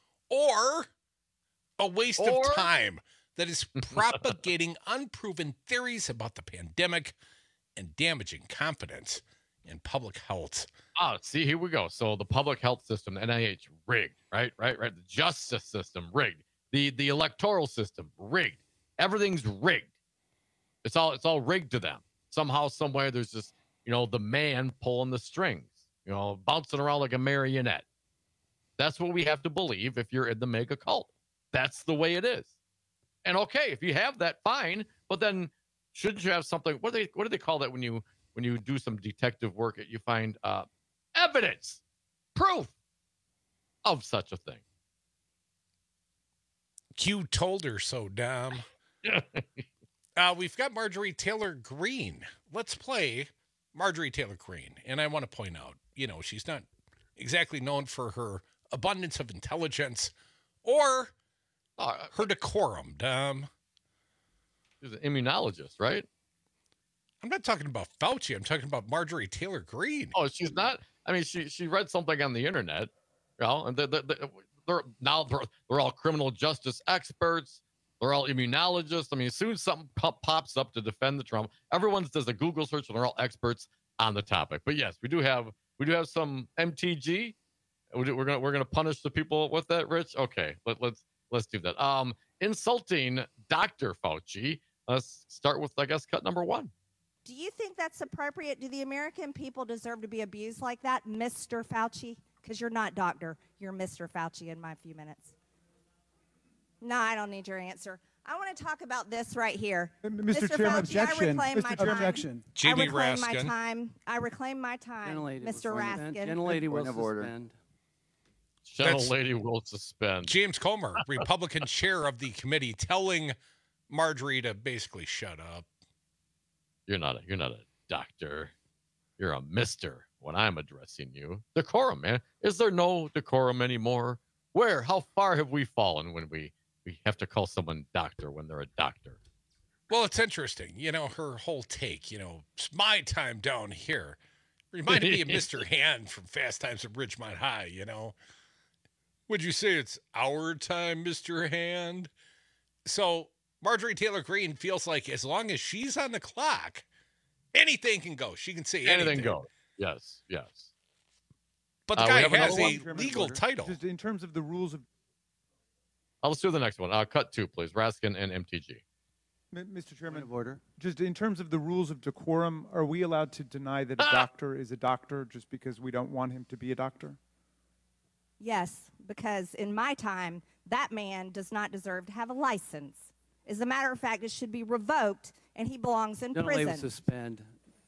or a waste Or- of time that is propagating unproven theories about the pandemic and damaging confidence in public health. Oh, see, here we go. So the public health system, the N I H, rigged, right? Right, right. The justice system, rigged. The the electoral system, rigged. Everything's rigged. It's all it's all rigged to them. Somehow, somewhere, there's just, you know, the man pulling the strings, you know, bouncing around like a marionette. That's what we have to believe if you're in the mega cult. That's the way it is. And okay, if you have that, fine. But then shouldn't you have something? What do they what do they call that when you when you do some detective work? You find uh, evidence, proof of such a thing. Q told her so, Dom. uh, we've got Marjorie Taylor Greene. Let's play Marjorie Taylor Greene. And I want to point out, you know, she's not exactly known for her abundance of intelligence or uh, her decorum, Dom. She's an immunologist, right? I'm not talking about Fauci. I'm talking about Marjorie Taylor Greene. Oh, she's not. I mean, she she read something on the internet, you know, and they're, they're, they're now they're, they're all criminal justice experts. They're all immunologists. I mean, as soon as something pop, pops up to defend the Trump, everyone does a Google search and they're all experts on the topic. But yes, we do have we do have some M T G. We're gonna we're gonna punish the people with that, Rich. Okay, let, let's let's do that. Um, insulting Doctor Fauci. Let's start with, I guess, cut number one. Do you think that's appropriate? Do the American people deserve to be abused like that, Mister Fauci? Because you're not doctor. You're Mister Fauci in my few minutes. No, I don't need your answer. I want to talk about this right here. Mister Chairman, Fauci, objection. I reclaim Mister my Chairman, time. objection. Jamie I reclaim my Raskin. time. I reclaim my time, Gentlelady will Mister suspend. Raskin. Gentlelady will Point of order. suspend. Gentle That's- lady will suspend. James Comer, Republican chair of the committee, telling Marjorie to basically shut up. You're not a you're not a doctor. You're a mister when I'm addressing you. Decorum, man. Is there no decorum anymore? Where? How far have we fallen when we, we have to call someone doctor when they're a doctor? Well, it's interesting. You know, her whole take, you know, it's my time down here. Reminded me of Mister Hand from Fast Times at Ridgemont High, you know. Would you say it's our time, Mister Hand? So Marjorie Taylor Greene feels like as long as she's on the clock, anything can go. She can say anything. Anything goes. Yes, yes. But the Uh, we guy have has another a one? legal title. Just in terms of the rules of Uh, let's do the next one. Uh, cut two, please. Raskin and M T G. M- Mister Chairman, of order. Just in terms of the rules of decorum, are we allowed to deny that a doctor is a doctor just because we don't want him to be a doctor? Yes, because in my time, that man does not deserve to have a license. As a matter of fact, it should be revoked, and he belongs in Gentlelady prison. would suspend.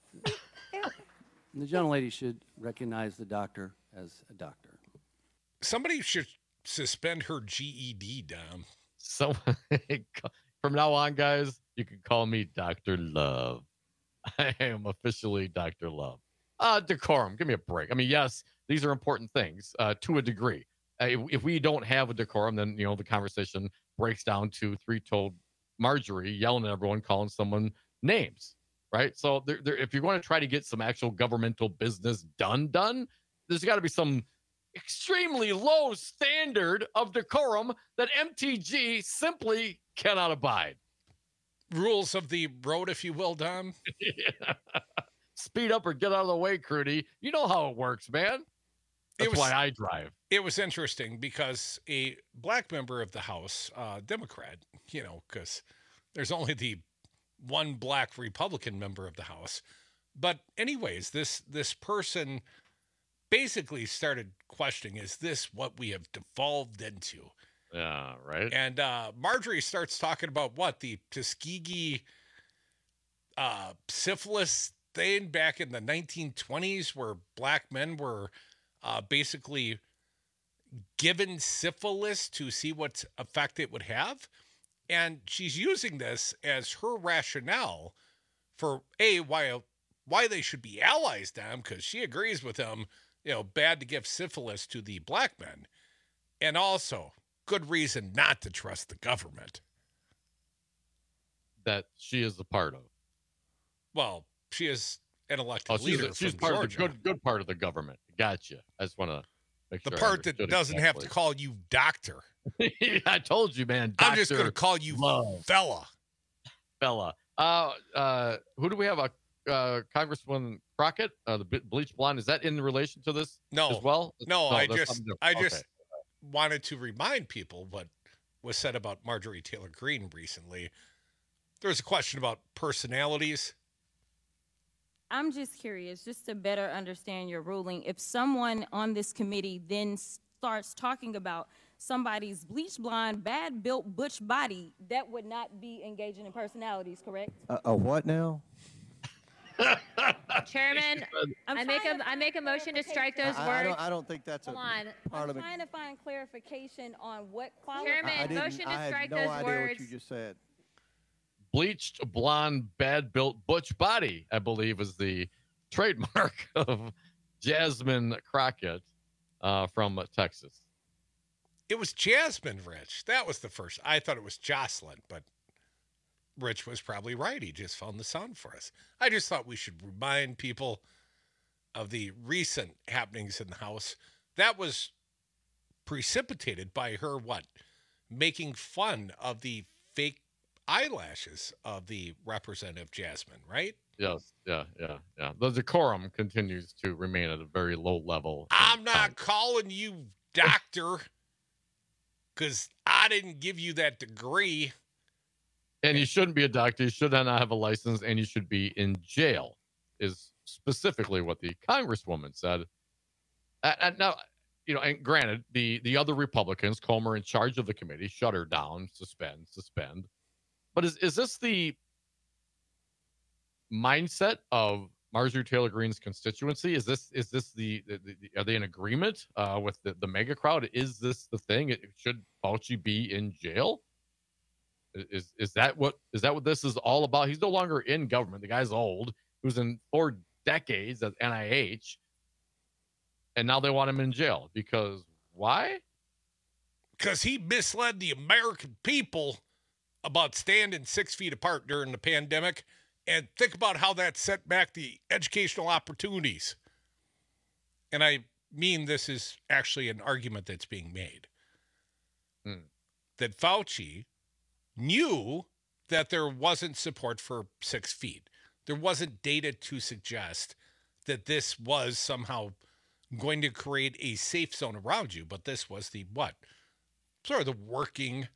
The gentlelady should recognize the doctor as a doctor. Somebody should suspend her G E D, Dom. So from now on, guys, you can call me Doctor Love. I am officially Doctor Love. Uh, decorum. Give me a break. I mean, yes, these are important things uh, to a degree. Uh, if, if we don't have a decorum, then, you know, the conversation breaks down to three-toed Marjorie yelling at everyone, calling someone names, right? So there, there, if you're going to try to get some actual governmental business done, done, there's got to be some extremely low standard of decorum that M T G simply cannot abide. Rules of the road, if you will, Dom. Yeah. Speed up or get out of the way, Crudy. You know how it works, man. That's It was- why I drive. It was interesting because a black member of the House, uh, Democrat, you know, because there's only the one black Republican member of the House. But anyways, this this person basically started questioning, is this what we have devolved into? Yeah, right. And uh, Marjorie starts talking about what? The Tuskegee uh, syphilis thing back in the nineteen twenties where black men were uh, basically given syphilis to see what effect it would have. And she's using this as her rationale for, A, why why they should be allies to him, because she agrees with him, you know, bad to give syphilis to the black men. And also, good reason not to trust the government. That she is a part of. Well, she is an elected Oh, she's, leader a, she's from part Georgia. of the good, good part of the government. Gotcha. I just want to make The sure. I part that understood doesn't have to exactly. call you doctor. I told you, man. I'm just Doctor going to call you Love. fella. Fella. Uh, uh, who do we have? A uh, Congressman Crockett, uh, the ble- bleach blonde. Is that in relation to this No. as well? No, I that's just something different. I Okay. just wanted to remind people what was said about Marjorie Taylor Greene recently. There was a question about personalities. I'm just curious, just to better understand your ruling. If someone on this committee then starts talking about somebody's bleach blonde, bad built butch body, that would not be engaging in personalities, correct? A, a what now? Chairman, I'm I make trying a to I make a motion to strike those I, I words. don't. I don't think that's a Hold on. I'm parliament. trying to find clarification on what quality. Chairman, I, I didn't, motion to I had strike no those idea words. what you just said. Bleached blonde, bad built butch body, I believe, is the trademark of Jasmine Crockett uh, from Texas. It was Jasmine, Rich. That was the first. I thought it was Jocelyn, but Rich was probably right. He just found the sound for us. I just thought we should remind people of the recent happenings in the House. That was precipitated by her, what? Making fun of the fake eyelashes of the Representative Jasmine, right? Yes, yeah, yeah, yeah. The decorum continues to remain at a very low level. I'm not calling you doctor because I didn't give you that degree. And you shouldn't be a doctor. You should not have a license, and you should be in jail, is specifically what the Congresswoman said. Uh, and now, you know, and granted, the, the other Republicans, Comer in charge of the committee, shut her down, suspend, suspend. But is, is this the mindset of Marjorie Taylor Greene's constituency? Is this is this the, the, the are they in agreement uh, with the, the mega crowd? Is this the thing? It, should Fauci be in jail? Is is that what is that what this is all about? He's no longer in government. The guy's old. He was in four decades at N I H, and now they want him in jail because why? Because he misled the American people about standing six feet apart during the pandemic, and think about how that set back the educational opportunities. And I mean, this is actually an argument that's being made. Hmm. That Fauci knew that there wasn't support for six feet. There wasn't data to suggest that this was somehow going to create a safe zone around you, but this was the what? Sort of the working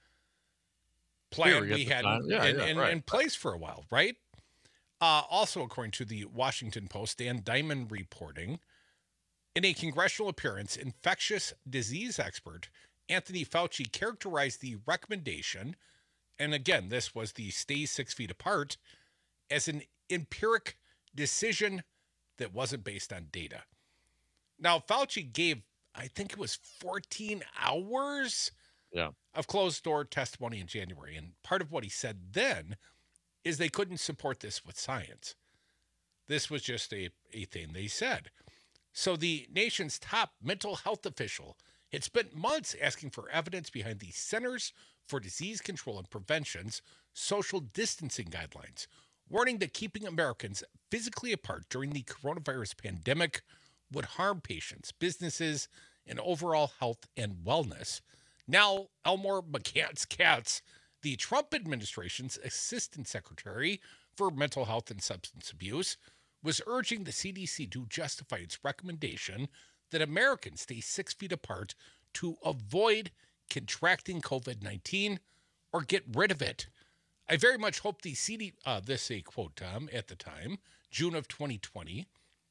plan we had in, yeah, in, yeah, in, right. in place for a while, right? Uh, also, according to the Washington Post, Dan Diamond reporting, in a congressional appearance, infectious disease expert Anthony Fauci characterized the recommendation, and again, this was the stay six feet apart, as an empiric decision that wasn't based on data. Now, Fauci gave, I think it was fourteen hours yeah. of closed-door testimony in January, and part of what he said then is they couldn't support this with science. This was just a, a thing they said. So the nation's top mental health official had spent months asking for evidence behind the Centers for Disease Control and Prevention's social distancing guidelines, warning that keeping Americans physically apart during the coronavirus pandemic would harm patients, businesses, and overall health and wellness. Now, Elmore McCants-Katz, the Trump administration's assistant secretary for mental health and substance abuse, was urging the C D C to justify its recommendation that Americans stay six feet apart to avoid contracting COVID nineteen or get rid of it. I very much hope the C D C, uh, this is a quote, Tom, at the time, June of twenty twenty.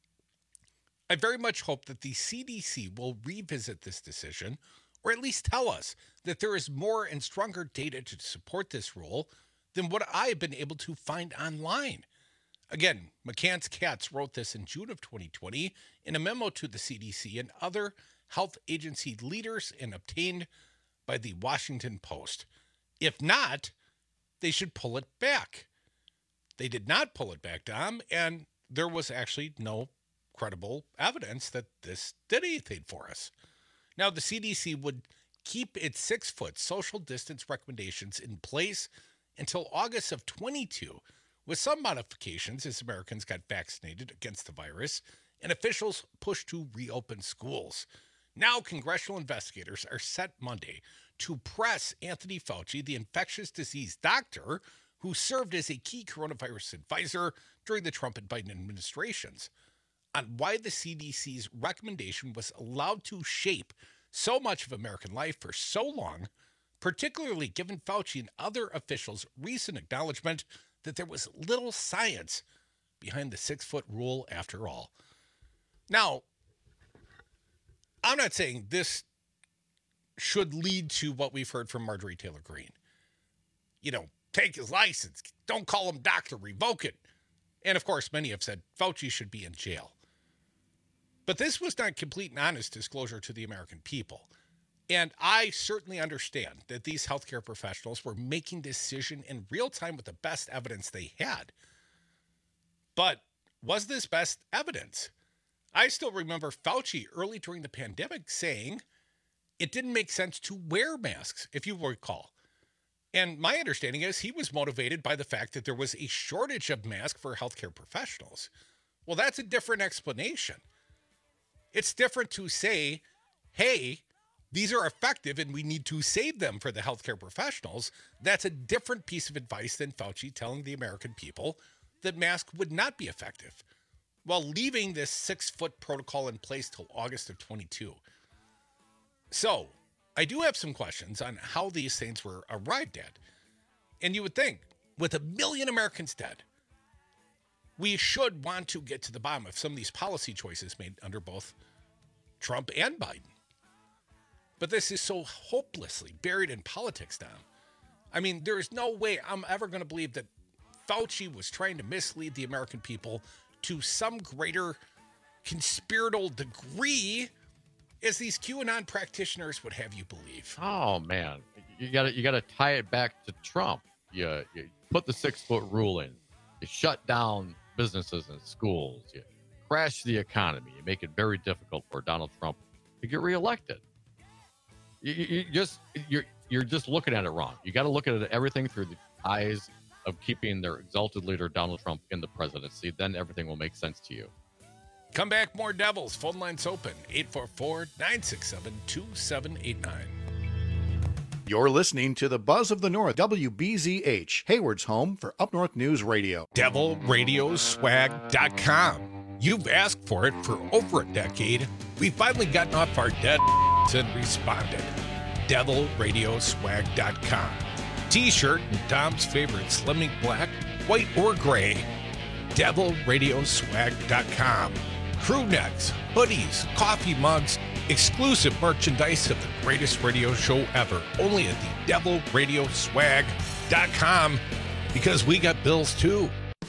I very much hope that the C D C will revisit this decision, or at least tell us that there is more and stronger data to support this rule than what I have been able to find online. Again, McCants-Katz wrote this in June of twenty twenty in a memo to the C D C and other health agency leaders and obtained by the Washington Post. If not, they should pull it back. They did not pull it back, Dom, and there was actually no credible evidence that this did anything for us. Now, the C D C would keep its six-foot social distance recommendations in place until August of twenty-two, with some modifications as Americans got vaccinated against the virus and officials pushed to reopen schools. Now, congressional investigators are set Monday to press Anthony Fauci, the infectious disease doctor who served as a key coronavirus advisor during the Trump and Biden administrations, on why the C D C's recommendation was allowed to shape so much of American life for so long, particularly given Fauci and other officials' recent acknowledgement that there was little science behind the six-foot rule after all. Now, I'm not saying this should lead to what we've heard from Marjorie Taylor Greene. You know, take his license, don't call him doctor, revoke it. And of course, many have said Fauci should be in jail. But this was not complete and honest disclosure to the American people. And I certainly understand that these healthcare professionals were making decision in real time with the best evidence they had. But was this best evidence? I still remember Fauci early during the pandemic saying it didn't make sense to wear masks, if you recall. And my understanding is he was motivated by the fact that there was a shortage of masks for healthcare professionals. Well, that's a different explanation. It's different to say, hey, these are effective and we need to save them for the healthcare professionals. That's a different piece of advice than Fauci telling the American people that masks would not be effective, while leaving this six-foot protocol in place till August of twenty-two. So, I do have some questions on how these things were arrived at. And you would think, with a million Americans dead, we should want to get to the bottom of some of these policy choices made under both Trump and Biden. But this is so hopelessly buried in politics now. I mean, there is no way I'm ever going to believe that Fauci was trying to mislead the American people to some greater conspiratorial degree as these QAnon practitioners would have you believe. Oh man, you got to you got to tie it back to Trump. You, you put the six foot rule in. You shut down businesses and schools. You crash the economy. You make it very difficult for Donald Trump to get reelected. You, you just you're you're just looking at it wrong. You got to look at it, everything through the eyes of keeping their exalted leader Donald Trump in the presidency. Then everything will make sense to you. Come back, more Devils. Phone lines open, eight four four, nine six seven, two seven eight nine. You're listening to the Buzz of the North, W B Z H, Hayward's home for Up North News Radio. devil radio swag dot com. You've asked for it for over a decade. We've finally gotten off our dead and responded. devil radio swag dot com. T-shirt and Tom's favorite Slimming Black, white or gray. devil radio swag dot com. Crew necks, hoodies, coffee mugs, exclusive merchandise of the greatest radio show ever. Only at the devil radio swag dot com, because we got bills too.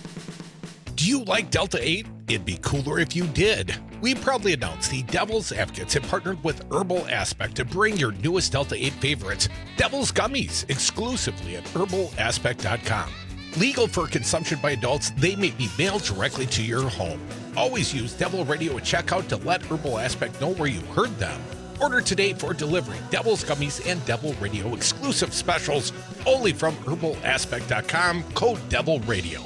Do you like Delta eight? It'd be cooler if you did. We proudly announced the Devil's Advocates have partnered with Herbal Aspect to bring your newest Delta eight favorites, Devil's Gummies, exclusively at herbal aspect dot com. Legal for consumption by adults, they may be mailed directly to your home. Always use Devil Radio at checkout to let Herbal Aspect know where you heard them. Order today for delivery. Devil's Gummies and Devil Radio exclusive specials only from herbal aspect dot com. Code Devil Radio.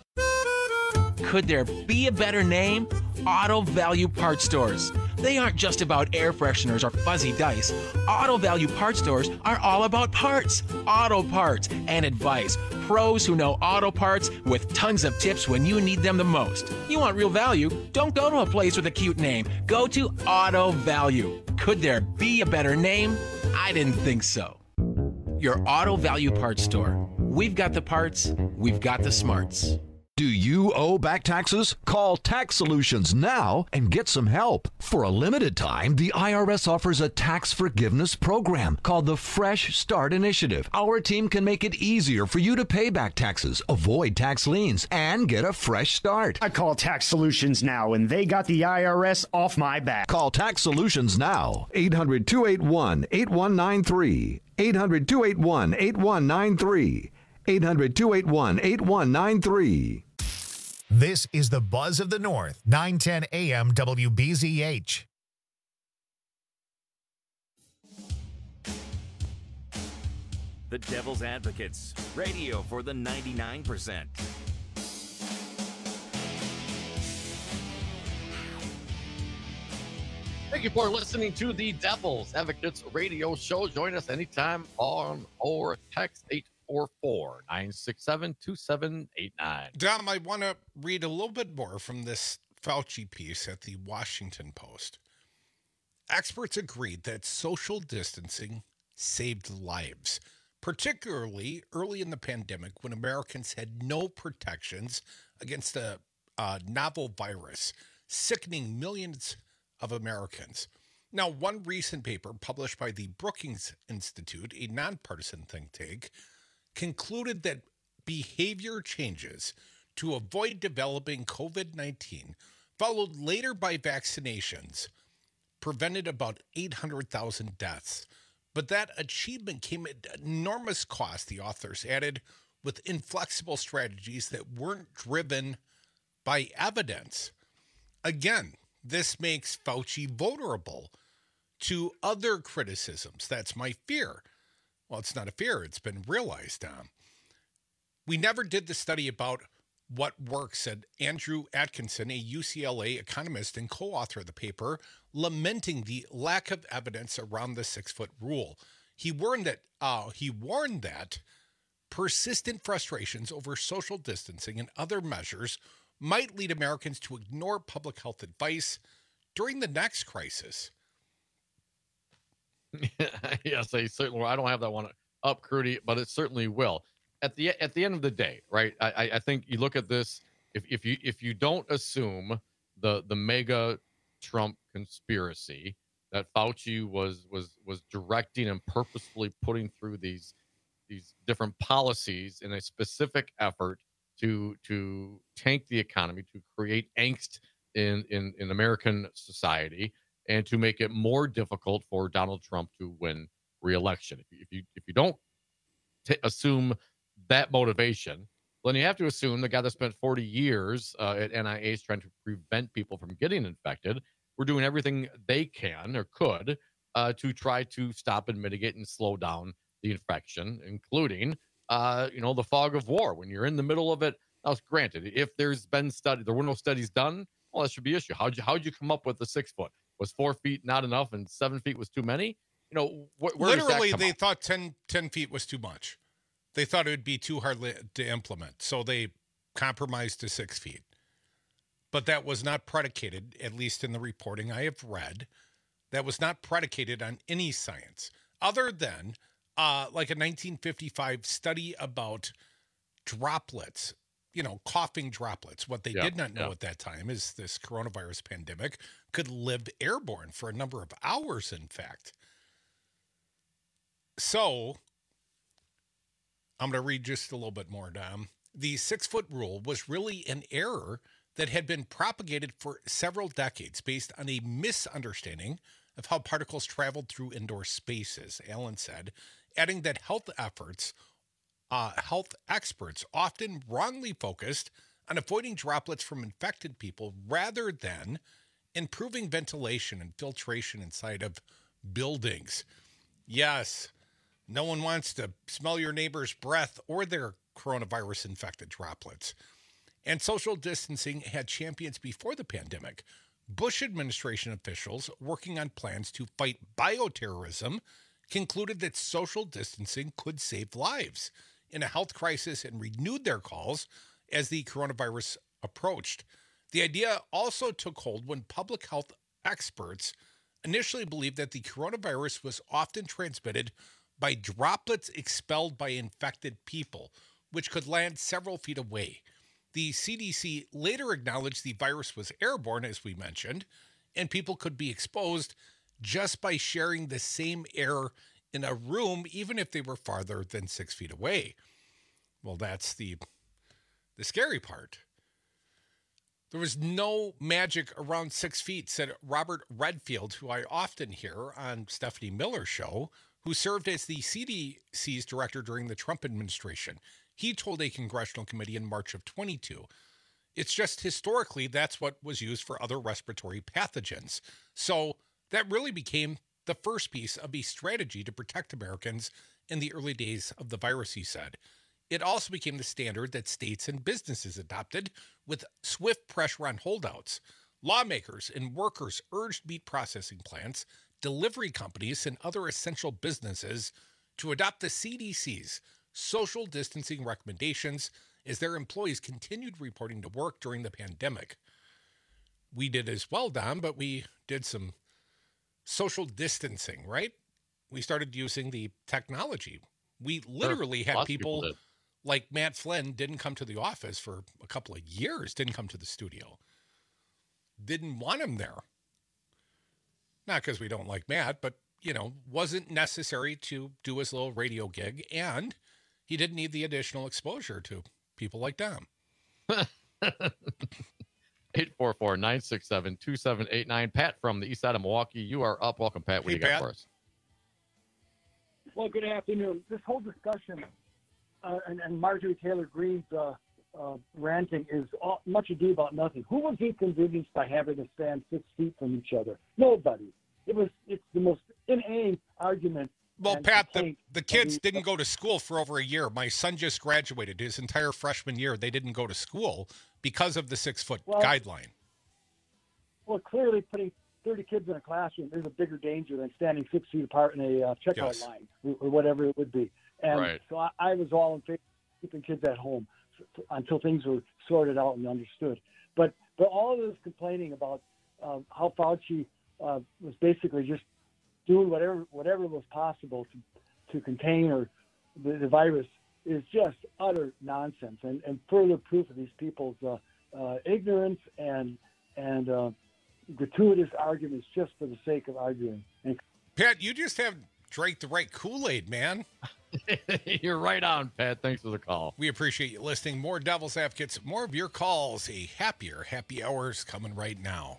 Could there be a better name? Auto Value Parts Stores. They aren't just about air fresheners or fuzzy dice. Auto Value Parts Stores are all about parts, auto parts, and advice. Pros who know auto parts with tons of tips when you need them the most. You want real value? Don't go to a place with a cute name. Go to Auto Value. Could there be a better name? I didn't think so. Your Auto Value Parts Store. We've got the parts, we've got the smarts. Do you owe back taxes? Call Tax Solutions now and get some help. For a limited time, the I R S offers a tax forgiveness program called the Fresh Start Initiative. Our team can make it easier for you to pay back taxes, avoid tax liens, and get a fresh start. I call Tax Solutions now, and they got the I R S off my back. Call Tax Solutions now. eight hundred, two eight one, eight one nine three. eight hundred, two eight one, eight one nine three. eight hundred, two eight one, eight one nine three. This is the Buzz of the North, nine ten A M W B Z H. The Devil's Advocates, radio for the ninety-nine percent. Thank you for listening to the Devil's Advocates radio show. Join us anytime on or text eight four four, nine six seven, two seven eight nine. Dom, I want to read a little bit more from this Fauci piece at the Washington Post. Experts agreed that social distancing saved lives, particularly early in the pandemic when Americans had no protections against a, a novel virus, sickening millions of Americans. Now, one recent paper published by the Brookings Institute, a nonpartisan think tank, concluded that behavior changes to avoid developing COVID nineteen, followed later by vaccinations, prevented about eight hundred thousand deaths. But that achievement came at enormous cost, the authors added, with inflexible strategies that weren't driven by evidence. Again, this makes Fauci vulnerable to other criticisms. That's my fear. Well, it's not a fear. It's been realized. Um, we never did the study about what works, said Andrew Atkinson, a U C L A economist and co-author of the paper, lamenting the lack of evidence around the six-foot rule. He warned that uh, he warned that persistent frustrations over social distancing and other measures might lead Americans to ignore public health advice during the next crisis. Yes, I certainly. I don't have that one up, Crudy, but it certainly will. At the at the end of the day, right? I, I think you look at this. If if you if you don't assume the the mega Trump conspiracy that Fauci was was was directing and purposefully putting through these these different policies in a specific effort to to tank the economy, to create angst in in in American society, and to make it more difficult for Donald Trump to win re-election. If you if you, if you don't t- assume that motivation, then you have to assume the guy that spent forty years uh, at N I H trying to prevent people from getting infected, we're doing everything they can or could uh, to try to stop and mitigate and slow down the infection, including, uh, you know, the fog of war. When you're in the middle of it, now, granted, if there's been study, there were no studies done, well, that should be an issue. How'd you, how'd you come up with the six foot? Was four feet not enough and seven feet was too many? you know, wh- where does that Literally, come they out? thought ten, ten feet was too much. They thought it would be too hard li- to implement, so they compromised to six feet. But that was not predicated, at least in the reporting I have read, that was not predicated on any science other than uh, like a nineteen fifty-five study about droplets, you know, coughing droplets. What they Yeah, did not know yeah. at that time is this coronavirus pandemic could live airborne for a number of hours, in fact. So I'm going to read just a little bit more, Dom. The six-foot rule was really an error that had been propagated for several decades based on a misunderstanding of how particles traveled through indoor spaces, Allen said, adding that health efforts, uh, health experts often wrongly focused on avoiding droplets from infected people rather than improving ventilation and filtration inside of buildings. Yes, no one wants to smell your neighbor's breath or their coronavirus-infected droplets. And social distancing had champions before the pandemic. Bush administration officials working on plans to fight bioterrorism concluded that social distancing could save lives in a health crisis and renewed their calls as the coronavirus approached. The idea also took hold when public health experts initially believed that the coronavirus was often transmitted by droplets expelled by infected people, which could land several feet away. The C D C later acknowledged the virus was airborne, as we mentioned, and people could be exposed just by sharing the same air in a room, even if they were farther than six feet away. Well, that's the, the scary part. There was no magic around six feet, said Robert Redfield, who I often hear on Stephanie Miller's show, who served as the C D C's director during the Trump administration. He told a congressional committee in March of twenty-two, it's just historically that's what was used for other respiratory pathogens. So that really became the first piece of a strategy to protect Americans in the early days of the virus, he said. It also became the standard that states and businesses adopted with swift pressure on holdouts. Lawmakers and workers urged meat processing plants, delivery companies, and other essential businesses to adopt the C D C's social distancing recommendations as their employees continued reporting to work during the pandemic. We did as well, Dom, but we did some social distancing, right? We started using the technology. We literally Sure. had Lots of people, people did. like Matt Flynn didn't come to the office for a couple of years, didn't come to the studio. Didn't want him there. Not because we don't like Matt, but, you know, wasn't necessary to do his little radio gig, and he didn't need the additional exposure to people like Dom. eight four four, nine six seven, two seven eight nine. Pat from the east side of Milwaukee, you are up. Welcome, Pat. What Hey, do you got Pat. for us? Well, good afternoon. This whole discussion uh, and, and Marjorie Taylor Greene's uh, uh, ranting is all, much ado about nothing. Who was he convinced by having to stand six feet from each other? Nobody. It was. It's the most inane argument. Well, and Pat, the, complaint the of kids the- didn't go to school for over a year. My son just graduated his entire freshman year. They didn't go to school because of the six-foot Well- guideline. Well, clearly, putting thirty kids in a classroom is a bigger danger than standing six feet apart in a uh, checkout Yes. line or, or whatever it would be. And Right. so I, I was all in favor of keeping kids at home f- f- until things were sorted out and understood. But but all of this complaining about uh, how Fauci uh, was basically just doing whatever whatever was possible to, to contain or the, the virus is just utter nonsense and, and further proof of these people's uh, uh, ignorance and and uh, gratuitous arguments just for the sake of arguing. And Pat, you just have drank the right Kool-Aid, man. You're right on, Pat. Thanks for the call. We appreciate you listening. More Devil's Advocates, more of your calls. A happier happy hours coming right now.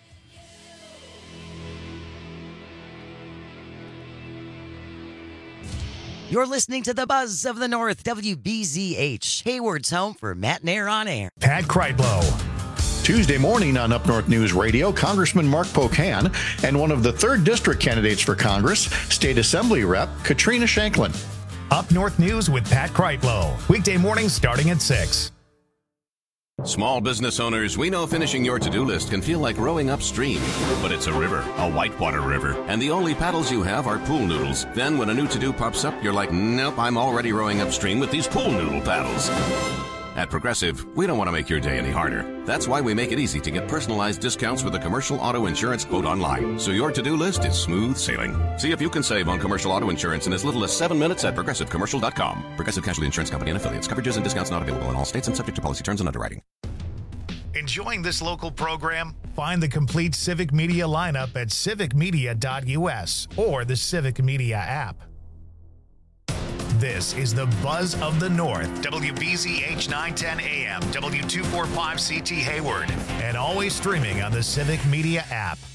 You're listening to the Buzz of the North, W B Z H, Hayward's home for Matt and Air on Air. Pat Kreitlow. Tuesday morning on Up North News Radio, Congressman Mark Pocan and one of the third district candidates for Congress, State Assembly Rep Katrina Shanklin. Up North News with Pat Kreitlow. Weekday mornings starting at six. Small business owners, we know finishing your to-do list can feel like rowing upstream, but it's a river, a whitewater river, and the only paddles you have are pool noodles. Then when a new to-do pops up, you're like, nope, I'm already rowing upstream with these pool noodle paddles. At Progressive, we don't want to make your day any harder. That's why we make it easy to get personalized discounts with a commercial auto insurance quote online, so your to-do list is smooth sailing. See if you can save on commercial auto insurance in as little as seven minutes at progressive commercial dot com. Progressive Casualty Insurance Company and affiliates. Coverages and discounts not available in all states and subject to policy terms and underwriting. Enjoying this local program? Find the complete Civic Media lineup at civic media dot u s or the Civic Media app. This is the Buzz of the North, W B Z H nine ten A M, W two forty-five C T Hayward, and always streaming on the Civic Media app.